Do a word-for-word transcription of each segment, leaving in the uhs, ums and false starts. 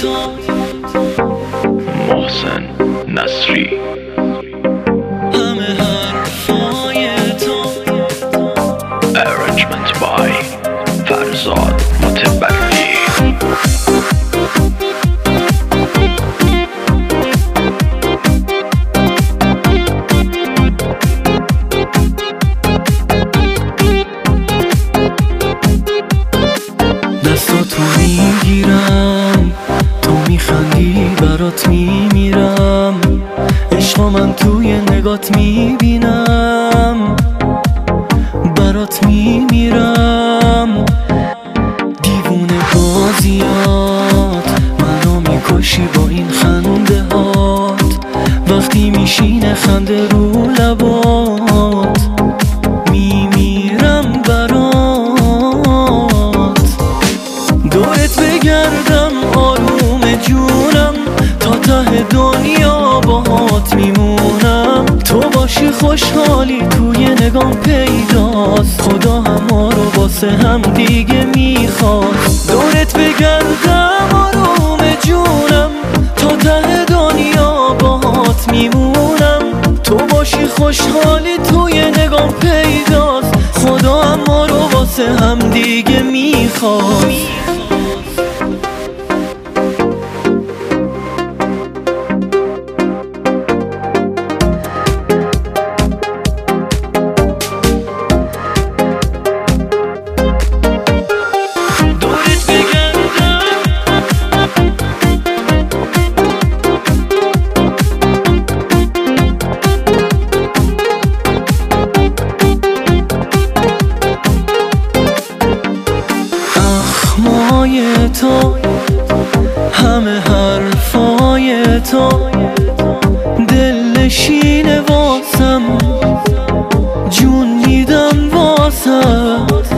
محسن نصری. همه حرفای تو Arrangement by فرزاد متبری. دستاتو میگیرم، تو میخندی برات میمیرم، عشقا من توی نگات میبینم، برات میمیرم. دیوونه بازیات منو میکشی با این خنده هات، وقتی میشینه خنده رو لبات میمیرم برات. دورت بگردم آروم جونم، تا ته دنیا باهات میمونم. تو باشی خوشحالی توی نگام پیداست، خدا همه رو واسه هم دیگه میخواست. دورت بگردم آروم جونم، تا ته دنیا باهات میمونم. تو باشی خوشحالی توی نگام پیداست، خدا همه رو واسه هم دیگه میخواست. تو همه حرفای تو دلنشینه واسم، جون میدم واسد.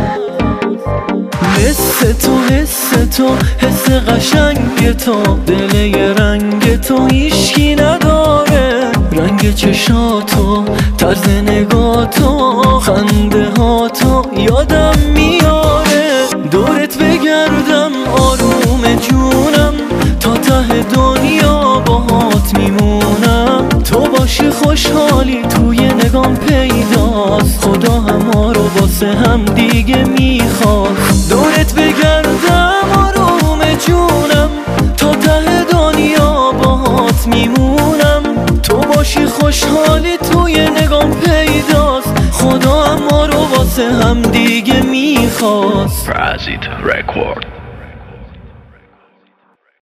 مثل تو حس تو حس قشنگ تو، دل یه رنگ تو هیشکی نداره. رنگ چشاتو، طرز نگاتو، خنده هاتو یادم میاره. دورت بگردم آروم جونم، تا ته دنیا باهات میمونم. تو باشی خوشحالی توی نگام پیداست، خدا همه رو واسه هم دیگه میخواست. دورت بگردم آروم جونم، تا ته دنیا باهات میمونم. تو باشی خوشحالی توی نگام پیداست، خدا همه رو واسه هم دیگه میخواست. Razit Record.